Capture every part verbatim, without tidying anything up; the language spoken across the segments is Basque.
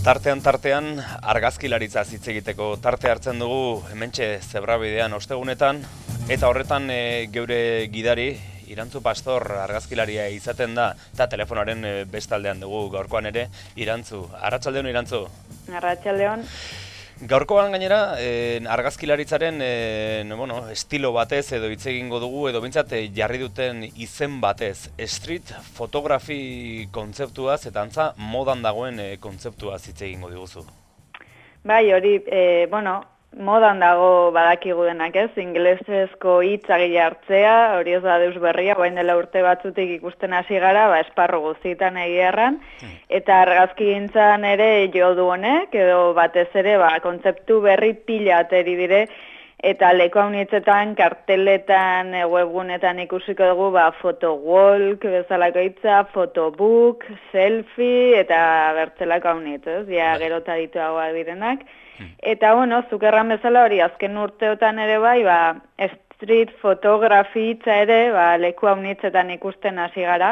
Tartean tartean argazkilaritza hitz egiteko tarte hartzen dugu hementxe Zebrabidean ostegunetan eta horretan e, geure gidari Irantzu Pastor argazkilaria izaten da eta telefonaren e, bestaldean dugu gaurkoan ere Irantzu. Arratsaldeon Irantzu. Arratsaldeon. Gaurkoan gainera eh, argazkilaritzaren eh, no, bueno, estilo batez edo hitz egingo dugu edo behintzat eh, jarri duten izen batez street photography kontzeptuaz eta antza modan dagoen eh, kontzeptuaz hitz egingo diguzu. Bai, hori, eh, bueno, modan dago badakigu denak ez, ingelesezko hitza gehi hartzea, hori ez da deus berria, guain dela urte batzutik ikusten hasi gara, ba, esparru guztietan egiarran, eta argazkigintzan ere jo du honek, edo batez ere, ba, kontzeptu berri pila ateri dire, eta leku haunitzetan, karteletan, webgunetan ikusiko dugu, ba, photowalk, bezalako hitza, photobook, selfie, eta bertzelako haunitz, ez, ja, gerota dituagoa direnak. Eta, bueno, zuk erran bezala hori, azken urteotan ere bai, ba, street photography hitza ere, ba, leku haunitzetan ikusten hasi gara.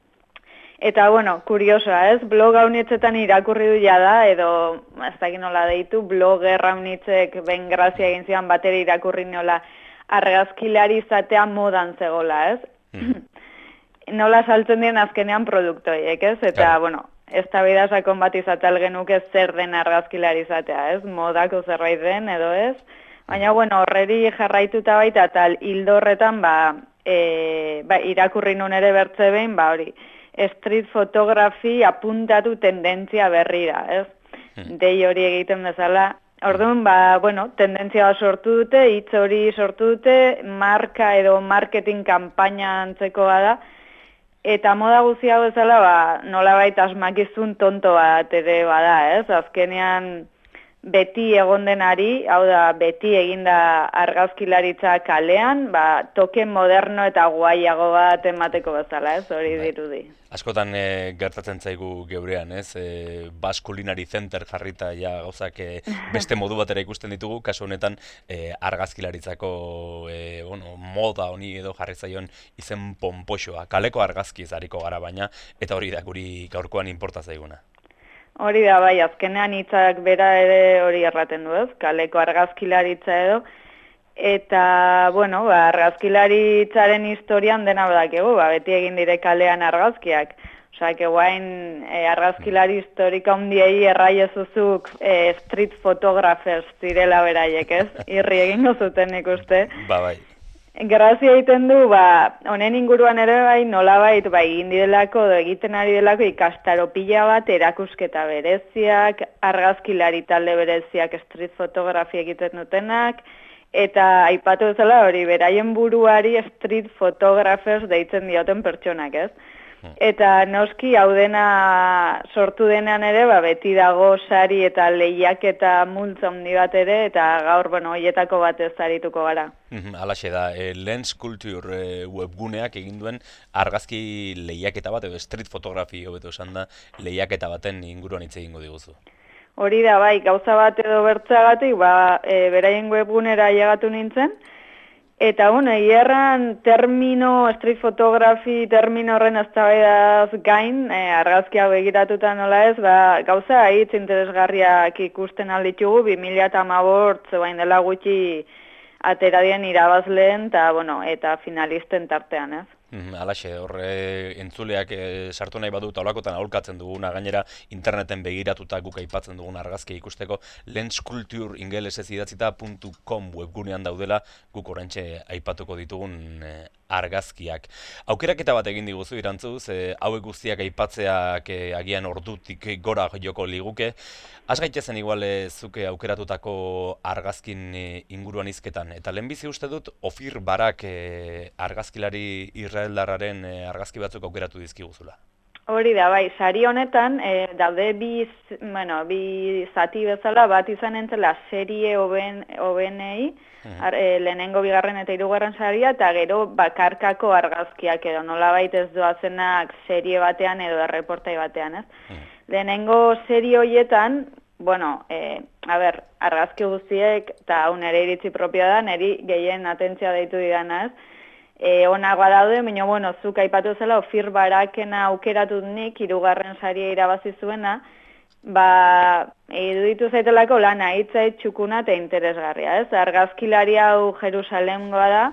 Eta, bueno, kuriosoa, ez? Blog haunitzetan irakurri du da, edo, ez dakit nola deitu, blogger haunitzek ben grazia egin zian bateri irakurri nola argazkilari izatea modan zegola, ez? Mm. Nola saltzen dien azkenean produktoiek, ez? Eta, yeah. bueno, ez da sakon bat izatea genuke zer den argazkilari izatea, ez? Modako zerbait den, edo ez? Baina, bueno, horreri jarraituta baita, eta hildo horretan, ba, e, ba, irakurri nun ere bertze behin, ba, hori, street photography apuntatu tendentzia berrira, ez? Hmm. Dei hori egiten bezala. Orduan, ba, bueno, tendentzia sortu dute, hitz hori sortu dute, marka edo marketing kanpaina antzekoa da, eta moda guztia bezala, ba, nolabait asmakizun tonto bat ere bada, ez? Azkenean beti egon denari, hau da, beti eginda argazkilaritza kalean, ba, toke moderno eta guaiago bat emateko bezala, ez? Hori dirudi. Askotan e, gertatzen zaigu geurean, ez? E, Bas Culinary Center jarrita ja gauzak e, beste modu batera ikusten ditugu, kasu honetan e, argazkilaritzako e, bueno, moda honi edo jarri zaion izen ponpoxoa, kaleko argazkiz hariko gara baina, eta hori da guri gaurkoan inporta zaiguna. Hori da, bai, azkenean hitzak bera ere hori erraten du, ez? Kaleko argazkilaritza edo. Eta, bueno, ba, argazkilaritzaren historian dena badakegu, ba, beti egin dire kalean argazkiak. Osa, que guain e, argazkilari historika hundiei erraiezuzuk e, street photographers direla beraiek, ez? Irri egingo zuten ikuste. Ba, bai. Grazia egiten du, ba, honen inguruan ere bai, nolabait, bai, egin direlako, egiten ari delako ikastaro pila bat, erakusketa bereziak, argazkilari talde bereziak street photography egiten dutenak, eta aipatu bezala hori, beraien buruari street photographers deitzen dioten pertsonak, ez? Eta noski hau dena sortu denean ere, ba, beti dago sari eta lehiak eta multza handi bat ere, eta gaur, bueno, hoietako batez arituko gara. Halaxe da, e, Lens Culture e, webguneak egin duen argazki lehiaketa bat, edo street photography hobeto esan da, lehiaketa baten inguruan hitz egingo diguzu. Hori da, bai, gauza bat edo bertzagatik, ba, e, beraien webgunera llegatu nintzen, eta, bueno, hierran termino, street photography, termino horren eztabaidaz gain, e, argazkia begiratuta nola ez, ba, gauza hitz interesgarriak ikusten alditugu, bi mila hamabost bain dela gutxi ateradien irabazleen, eta, bueno, eta finalisten tartean, ez? Halaxe, horre entzuleak e, sartu nahi badu taulakotan aholkatzen duguna, gainera interneten begiratuta guk aipatzen dugun argazkia ikusteko Lens Culture ingelesez idatzita .com webgunean daudela guk oraintxe aipatuko ditugun e, argazkiak. Aukeraketa bat egin diguzu Irantzuz, e, hauek guztiak aipatzeak e, agian ordutik gora joko liguke. Az gaitezen igual e, zuke aukeratutako argazkin e, inguruan hizketan. Eta lehenbizi uste dut Ofir Barak e, argazkilari Israeldarraren e, argazki batzuk aukeratu dizkiguzula. Hori da, bai, sari honetan, e, daude bi, bueno, bi zati bezala, bat izan entzela serie hobenei, Ar, e, lehenengo bigarren eta hirugarren saria, eta gero bakarkako argazkiak edo nolabait ez doazenak serie batean edo erreportai batean, ez? Mm. Lehenengo serie horietan, bueno, e, a ber, argazki guztiek, eta hau nire iritzi propio da, niri gehien atentzia deitu didana, ez? E, onagoa daude, baina, bueno, zuk aipatu zela, Ofir Barakena aukeratu nik, hirugarren saria irabazi zuena, Ba, iruditu zaitelako lana hitza txukuna eta interesgarria, ez? Argazkilari hau Jerusalemgoa da,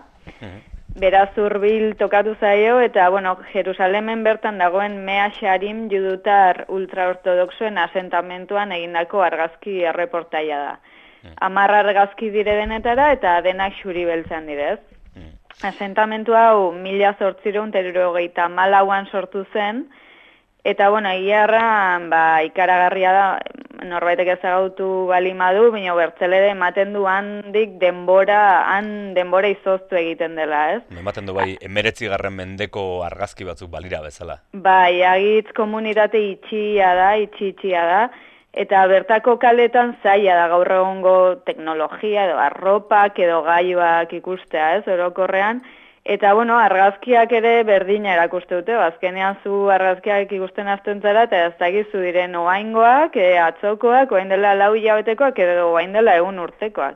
beraz hurbil tokatu zaio, eta, bueno, Jerusalemen bertan dagoen Mea Sharim judutar ultraortodoxoen asentamentuan egindako argazki erreportaia da. Hamar argazki dire denetara eta denak xuri beltzan direz. Asentamentu hau mila zortziehun eta hirurogeita hamalauan sortu zen, eta, bueno, egiarran, ba, ikaragarria da, norbaitek ezagautu balimadu, baina bertzelere ematen du handik denbora, han denbora izoztu egiten dela, ez? Ematen du bai, emeretzi garren mendeko argazki batzuk balira bezala. Bai, agitz komunitate itxia da, itxi-itxia da, eta bertako kaletan zaila da gaur egungo teknologia edo arropak edo gailuak ikustea, ez, orokorrean. Eta, bueno, argazkiak ere berdina erakuste dute, azkenean zu argazkiak ikusten hasten zara, eta ez dakizu diren oaingoak, e, atzokoak, oain dela lau hilabetekoak, edo oain dela egun urtekoak.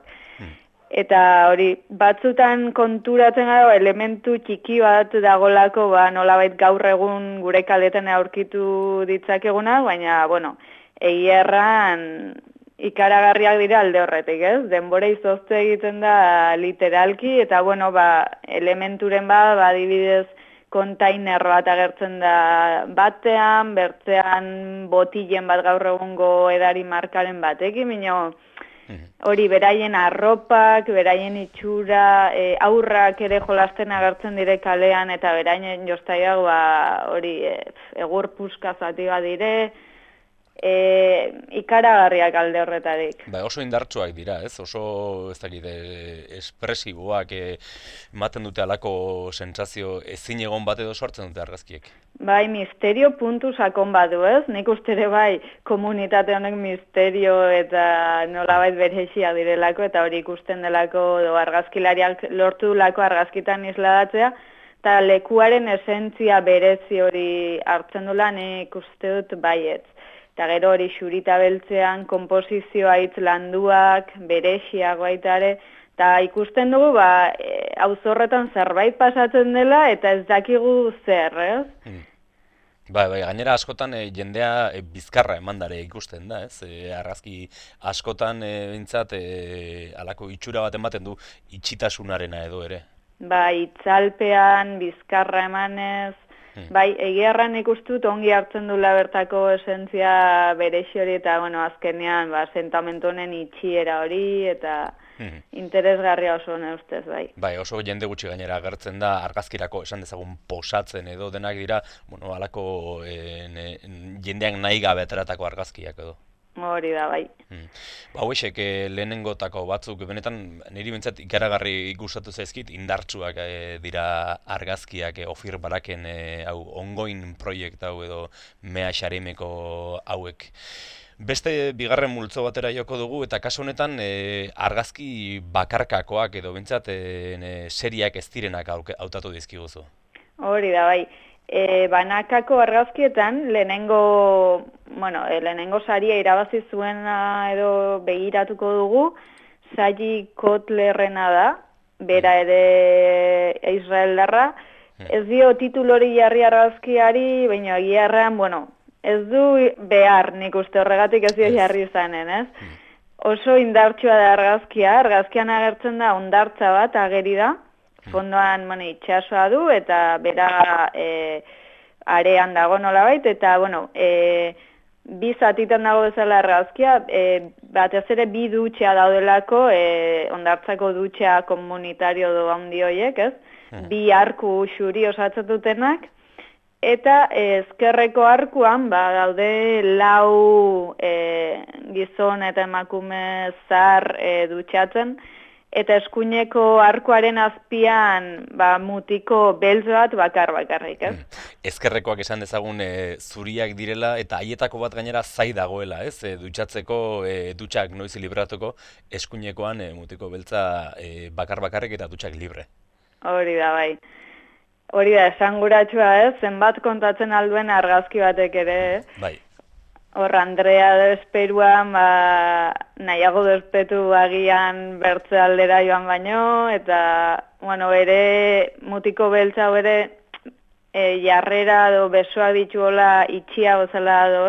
Eta hori, batzutan konturatzen gara, elementu txiki bat dagolako, ba, nolabait gaur egun gure kaletan aurkitu ditzakeguna, baina, bueno, egia erran ikaragarriak dira alde horretik, ez? Denbora izozte egiten da literalki, eta, bueno, ba, elementuren ba, ba, adibidez, kontainer bat agertzen da batean, bertzean botilen bat gaur egungo edari markaren batekin, minio, hori beraien arropak, beraien itxura, e, aurrak ere jolasten agertzen dire kalean, eta beraien jostaiak, ba, hori, e, egur puska zati bat dire, E, ikaragarriak alde horretarik. Ba, oso indartsuak dira, ez? Oso, ez dakit, espresiboak e, ematen dute alako sentsazio ezin egon bat edo sortzen dute argazkiek. Bai, misterio puntu sakon badu, ez? Nik uste ere bai komunitate honek misterio eta nolabait berexia direlako, eta hori ikusten delako do argazkilariak lortu dulako argazkitan isladatzea, eta lekuaren esentzia berezi hori hartzen dula nik uste dut baietz. Eta gero hori xurita beltzean, komposizioa hitz landuak, berexiak baitare, eta ikusten dugu, ba, e, auzorretan zerbait pasatzen dela, eta ez dakigu zer, ez? Hmm. Bai, bai, gainera askotan e, jendea e, bizkarra emandare ikusten da, ez? E, argazki askotan e, bintzat, e, alako itxura bat ematen du itxitasunarena edo ere. Ba, itzalpean, bizkarra emanez, bai, egiarran ikustut ongi hartzen dula bertako esentzia berexi hori, eta, bueno, azkenean, ba, sentamentu honen itxiera hori, eta interesgarria oso ne ustez, bai. Bai, oso jende gutxi gainera agertzen da, argazkirako esan dezagun posatzen edo denak dira, bueno, alako e, ne, jendeak nahi gabe ateratako argazkiak edo. Hori da, bai. Hmm. Ba, hauexek lehenengotako batzuk, benetan niri bintzat ikaragarri gustatu zaizkit, indartsuak e, dira argazkiak, e, Ofir Baraken e, hau ongoing proiekt hau edo Mea Sharimeko hauek. Beste bigarren multzo batera joko dugu, eta kasu honetan e, argazki bakarkakoak edo bintzat e, seriak ez direnak hautatu dizkiguzu. Hori da, bai. E, banakako argazkietan lehenengo, bueno, e, lehenengo saria irabazi zuena edo begiratuko dugu, Zayi Kotlerrena da, bera ere israeldarra, ez dio titulori jarri argazkiari, baina egiarrean, bueno, ez du behar nik uste horregatik ez dio jarri izanen, ez? Oso indartsua da argazkia, argazkian agertzen da hondartza bat ageri da, fondoan, bueno, itxasoa du, eta bera e, arean dago nolabait, eta, bueno, e, bi zatitan dago bezala argazkia, e, batez ere bi dutxea daudelako, e, hondartzako dutxea komunitario do handi horiek, ez? Bi arku xuri osatzen dutenak, eta e, ezkerreko arkuan, ba, daude lau e, gizon eta emakume zar e, dutxatzen, eta eskuineko arkuaren azpian ba, mutiko beltz bat bakar bakarrik, ez? Ezkerrekoak esan dezagun e, zuriak direla, eta haietako bat gainera zai dagoela, ez? E, dutxatzeko, e, dutxak noiz libratuko, eskuinekoan e, mutiko beltza e, bakar bakarrik eta dutxak libre. Hori da, bai. Hori da, esanguratsua, ez? Zenbat kontatzen alduen argazki batek ere, eh? Bai. Hor, Andrea desperuan, ba, nahiago despetu agian bertze aldera joan baino, eta, bueno, ere, mutiko beltza ere, e, jarrera do besoa dituola itxia bezala do, ez?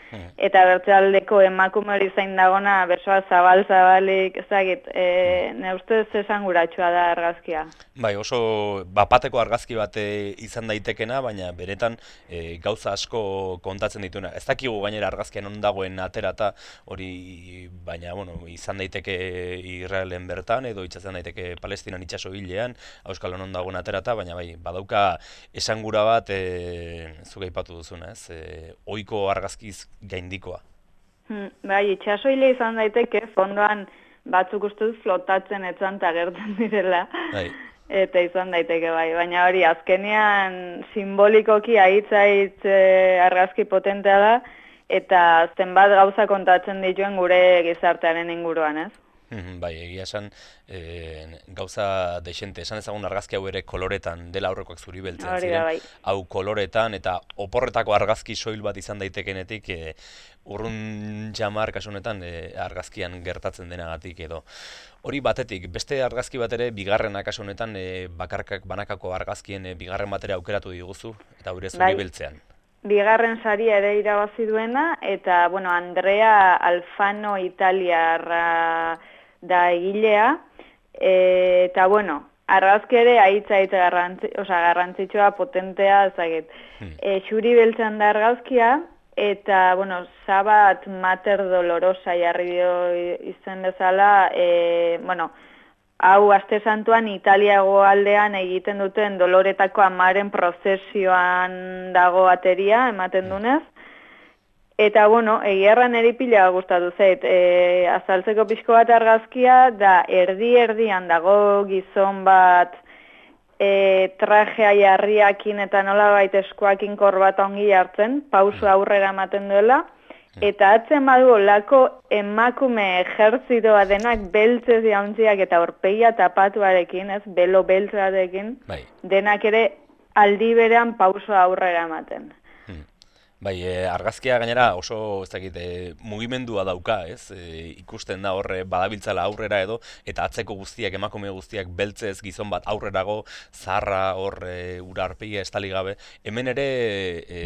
eta bertzealdeko emakume hori zain dagona besoa zabal-zabalik, ezagit, e, ne ustez esanguratsua da argazkia. Bai, oso bapateko argazki bat izan daitekena, baina beretan e, gauza asko kontatzen dituena. Ez dakigu gainera argazkian non dagoen aterata hori, baina bueno, izan daiteke Israelen bertan edo itxatzen daiteke Palestinan itxaso hilean, Euskal non dagoen aterata, baina bai, badauka esangura bat e, zuk aipatu duzuna, ez? E, ohiko argazkiz gaindikoa. Hmm, bai, itxaso hile izan daiteke, fondoan batzuk ustez flotatzen etzan agertzen direla. Bai. Eta izan daiteke bai, baina hori azkenean simbolikoki aitz-aitz e, argazki potentea da, eta zenbat gauza kontatzen dituen gure gizartearen inguruan, ez? Bai, egia esan e, gauza dexente, esan ezagun argazki hau ere koloretan dela aurrekoak zuri beltzen ziren, bai. hau koloretan eta oporretako argazki soil bat izan daitekenetik e, urrun jamar kasu honetan e, argazkian gertatzen denagatik edo. Hori batetik, beste argazki bat ere bigarrena kasu honetan e, bakarkak banakako argazkien e, bigarren bat ere aukeratu diguzu eta gure zuri bai. beltzean. Bigarren saria ere irabazi duena, eta, bueno, Andrea Alfano italiarra da egilea, e, eta, bueno, argazki ere aitz-aitz garrantzi, oza, garrantzitsua, potentea, ezaget. Hmm. E, xuri beltzen da argazkia, eta, bueno, Sabat Mater Dolorosa jarri dio izen bezala, e, bueno, hau aste santuan Italiago aldean egiten duten Doloretako amaren prozesioan dago ateria, ematen dunez. Eta, bueno, egiarran eripila gustatu zait. E, azaltzeko pixko bat argazkia, da erdi-erdian dago gizon bat e, trajea jarriakin eta nolabait eskuakin korbata ongi hartzen, pauso aurrera ematen duela. Eta atzen badu olako emakume ejertzitoa denak beltzez jauntziak eta orpeia tapatuarekin, ez, belo beltzarekin, bai. Denak ere aldi berean pauso aurrera ematen. Hmm. Bai, e, argazkia gainera oso, ez dakit, e, mugimendua dauka, ez, e, ikusten da horre badabiltzala aurrera edo, eta atzeko guztiak, emakume guztiak beltzez gizon bat aurrerago, zaharra hor e, ura arpegia estali gabe, hemen ere e,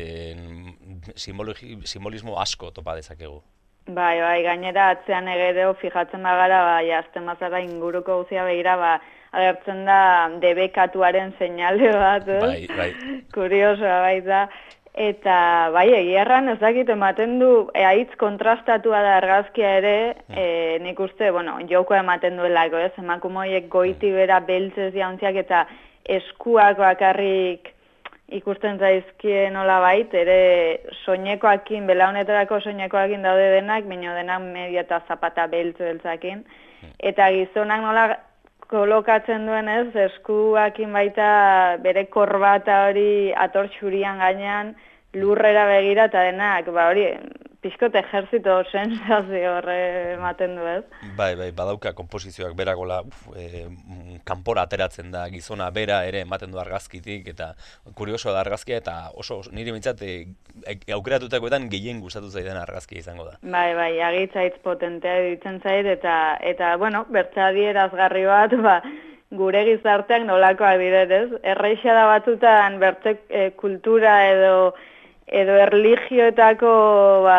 simbolismo asko topa dezakegu. Bai, bai, gainera atzean egedeo fijatzen bagara, bai, azten bazara inguruko guzia begira, ba, agertzen da debekatuaren seinale bat, ez? Bai, bai. Kuriosoa baita. Eta, bai, egiarran ez dakit ematen du, e, aitz kontrastatua da argazkia ere, e, nik uste, bueno, joko ematen duelako, ez? Emakumoiek goiti bera beltzez jauntziak eta eskuak bakarrik ikusten zaizkie nola bait, ere soinekoakin, belaunetarako soinekoakin daude denak, baina denak media eta zapata beltz beltzakin. Eta gizonak nola kolokatzen duen ez, eskuakin baita bere korbata hori ator xurian gainean, lurrera begira eta denak, ba hori, pixkot ejerzito sensazio horre ematen du ez. Bai, bai, badauka komposizioak beragola, e, kanpora ateratzen da gizona bera ere ematen du argazkitik, eta kuriosoa da argazkia, eta oso nire mintzat e, aukeratutakoetan gehien gustatu zaidan argazkia izango da. Bai, bai, agitzaitz potentea ditzen zait, eta, eta bueno, bertzadierazgarri bat, ba, gure gizarteak nolakoak direz, erreixa da batutan bertze e, kultura edo edo erligioetako ba,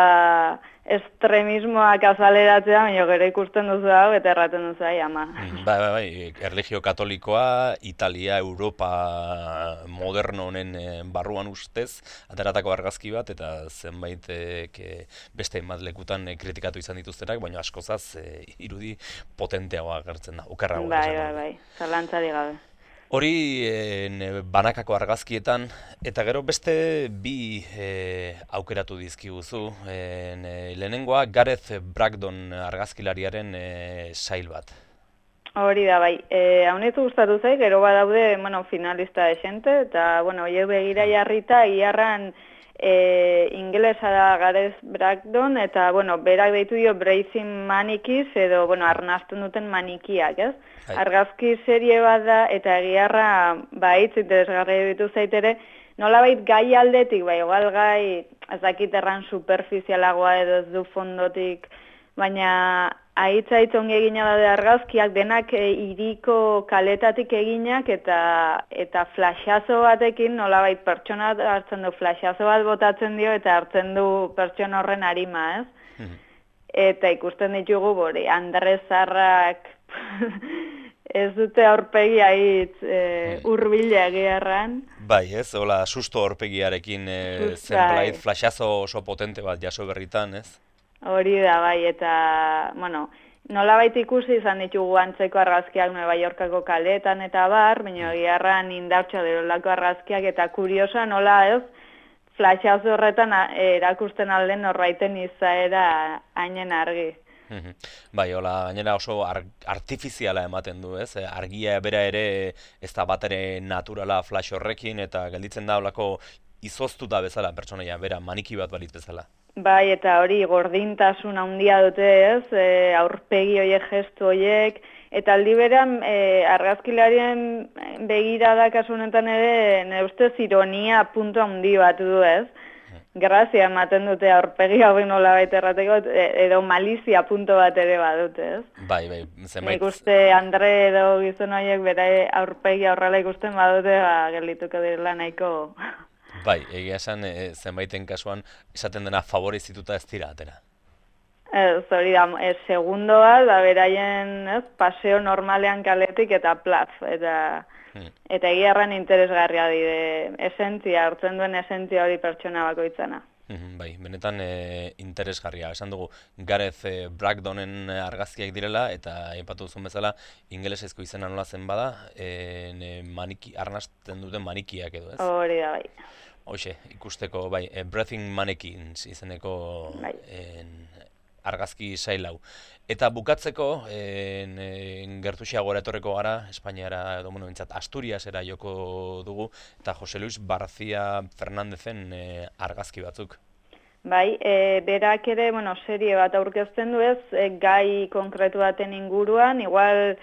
estremismoak azaleratzea, baina gero ikusten duzu hau eta erraten duzu ai, ama. Bai, bai, bai, erligio katolikoa, Italia, Europa moderno honen barruan ustez, ateratako argazki bat, eta zenbait e, beste hainbat lekutan e, kritikatu izan dituztenak, baina askozaz e, irudi potenteagoa agertzen da, okerragoa. Bai, bai, bai, zalantzari gabe. Hori en, banakako argazkietan, eta gero beste bi e, aukeratu dizkiguzu. En, e, lehenengoa Gareth Bragdon argazkilariaren e, sail bat. Hori da, bai. E, Haunetu gustatu zait, gero badaude bueno, finalista esente, eta bueno, horiek begira jarrita, iarran e, ingelesa da Gareth Bragdon, eta bueno, berak deitu dio Bracing Mannequins, edo bueno, arnazten duten manikiak, ez? Hai. Argazki serie bat da, eta egiarra baitz, interesgarri ditu zaitere, nolabait gai aldetik, bai, igual gai, ez dakit erran superficialagoa edo ez du fondotik, baina Aitz-aitz ongi egina daude argazkiak, denak e, hiriko kaletatik eginak eta eta flashazo batekin, nolabait pertsona hartzen du, flashazo bat botatzen dio eta hartzen du pertsona horren arima, ez? Eta ikusten ditugu, bori, Andres Zarrak ez dute aurpegi aitz e, urbila egiarran. Bai, ez, hola, susto aurpegiarekin e, zenbait flashazo oso potente bat jaso berritan, ez? Hori da, bai, eta, bueno, nolabait ikusi izan ditugu antzeko argazkiak Nueva Yorkako kaletan eta bar, baina egiarran indartxo derolako argazkiak eta kuriosa nola ez, flashazo horretan erakusten alden norbaiten izaera hainen argi. Bai, hola, gainera oso artifiziala ematen du, ez? Argia bera ere ez da bat ere naturala flash horrekin eta gelditzen da holako izoztuta bezala pertsonaia, bera maniki bat balitz bezala. Bai, eta hori gordintasun handia dute, ez? E, aurpegi horiek, gestu horiek, eta aldi beran e, argazkilarien begirada kasu honetan ere, nire ustez ironia puntu handi bat du, ez? Grazia ematen dute aurpegi hori nola baita errateko, edo malizia punto bat ere badute, ez? Bai, bai, zenbait. Nik uste Andre edo gizon horiek bere aurpegi aurrela ikusten badute, ba, geldituko direla nahiko... Bai, egia esan e, zenbaiten kasuan esaten dena favorizituta ez dira atera. Ez, hori da, ez, segundoa, da beraien ez, paseo normalean kaletik eta plaz, eta, hmm. eta egia erran interesgarria dide, esentzia, hartzen duen esentzia hori pertsona bakoitzana. Bai, benetan e, interesgarria. Esan dugu, Gareth e, Bragdonen argazkiak direla, eta aipatu duzun bezala, ingelesezko izena nola zen bada, e, maniki, arnasten duten manikiak edo, ez? Hori da, bai. Hoxe, ikusteko, bai, e, Breathing Mannequins izeneko bai. en, argazki sailau. Eta bukatzeko, en, en, gertuxiago etorreko gara, Espainiara, edo, bueno, bintzat, Asturiasera joko dugu, eta Jose Luis Barcia Fernandezen e, argazki batzuk. Bai, e, berak ere, bueno, serie bat aurkezten du ez, e, gai konkretu baten inguruan, igual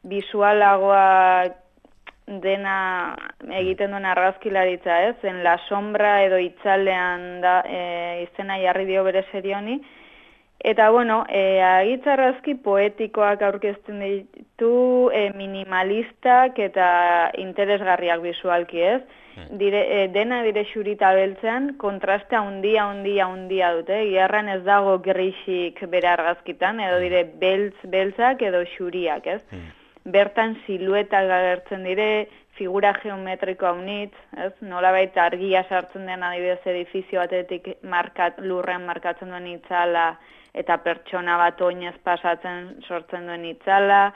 bisualagoa dena egiten duen argazkilaritza ez, en La Sombra edo Itzalean da, e, izena jarri dio bere serie honi. Eta, bueno, e, agitz argazki poetikoak aurkezten ditu, e, minimalistak eta interesgarriak bisualki ez. Dire, e, dena dire xurita beltzean, kontraste handia, handia, handia dute. Gerran ez dago grisik bere argazkitan, edo dire beltz, beltzak edo xuriak ez. Bertan siluetak agertzen dire, figura geometriko haunitz, ez? Nolabait argia sartzen den adibidez edifizio batetik markat, lurrean markatzen duen itzala, eta pertsona bat oinez pasatzen sortzen duen itzala,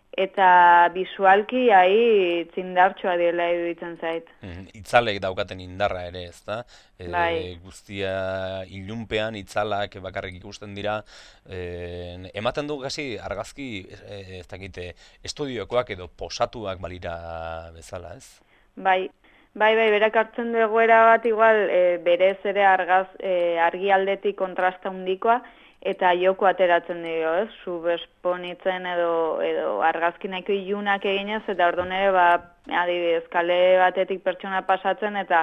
eta bisualki ahi txindartxoa direla iruditzen zait. Mm, itzalek daukaten indarra ere, ez da? E, bai. Guztia ilunpean itzalak bakarrik ikusten dira. E, ematen du gazi argazki, e, ez dakite, estudiokoak edo posatuak balira bezala, ez? Bai. Bai, bai, berak hartzen du egoera bat igual, e, berez ere argaz, e, argi aldetik kontrasta handikoa, eta joko ateratzen dio, ez? Subesponitzen edo, edo argazki nahiko ilunak eginez, eta orduan ere, ba, adibidez, kale batetik pertsona pasatzen, eta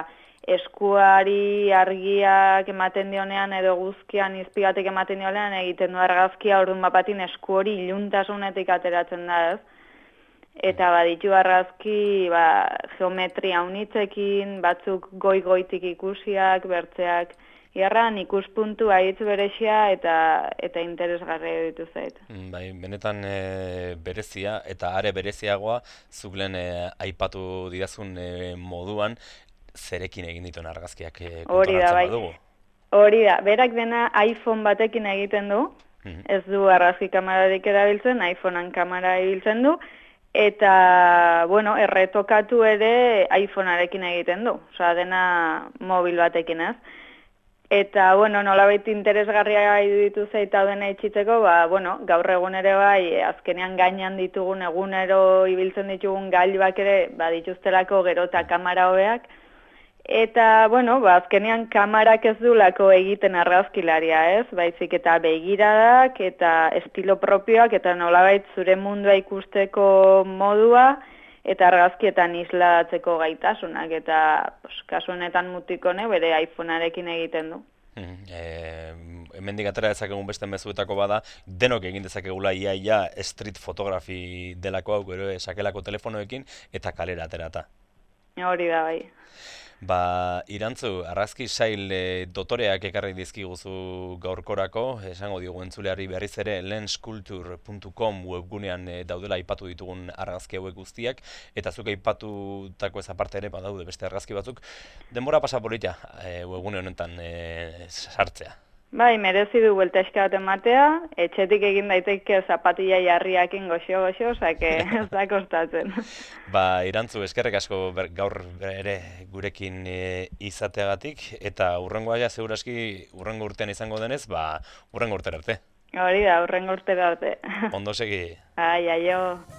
eskuari argiak ematen dionean, edo guzkian izpigatik ematen dionean, egiten du argazkia, orduan bapatin esku hori iluntasunetik ateratzen da, ez? Eta baditu argazki ba, geometria unitzekin, batzuk goi-goitik ikusiak, bertzeak, Iarran ikuspuntu haitz berezia eta eta interesgarria ditu zait. Bai, benetan e, berezia eta are bereziagoa zuk lehen e, aipatu didazun e, moduan zerekin egin dituen argazkiak e, kontoratzen bai. badugu. Hori da, berak dena iPhone batekin egiten du, mm-hmm. ez du argazki kamerarik erabiltzen, iPhonean kamera ibiltzen du, eta, bueno, erretokatu ere iPhonearekin egiten du, osea, dena mobil batekin ez. Eta, bueno, nolabait interesgarria iruditu zaita dena itxitzeko, ba, bueno, gaur egun ere bai, azkenean gainean ditugun egunero ibiltzen ditugun gailubak ere, ba, dituztelako gero eta kamera hobeak. Eta, bueno, ba, azkenean kamarak ez dulako egiten argazkilaria, ez? Baizik eta begiradak eta estilo propioak eta nolabait zure mundua ikusteko modua, eta argazkietan isladatzeko gaitasunak, eta pues, kasu honetan mutikone bere iPhonearekin egiten du. E, hemendik atera dezakegun beste mezuetako bada, denok egin dezakegula ia ia street photography delako hau gero sakelako telefonoekin eta kalera aterata. Hori da bai. Ba, Irantzu, argazki sail e, dotoreak ekarri dizkiguzu gaurkorako, esango diogu entzuleari berriz ere lensculture puntu com webgunean e, daudela aipatu ditugun argazki hauek guztiak, eta zuk aipatutako ez aparte ere badaude beste argazki batzuk, denbora pasa polita e, webgune honetan e, sartzea. Bai, merezi du bueltaxka bat ematea, etxetik egin daiteke zapatilla jarriakin goxo-goxo, osake ez da kostatzen. Ba, Irantzu, eskerrik asko ber, gaur ere gurekin e, izateagatik, eta hurrengoa ja seguraski hurrengo urtean izango denez, ba, hurrengo urtera arte. Hori da, hurrengo urtera arte. Ondo segi. Ai, aio.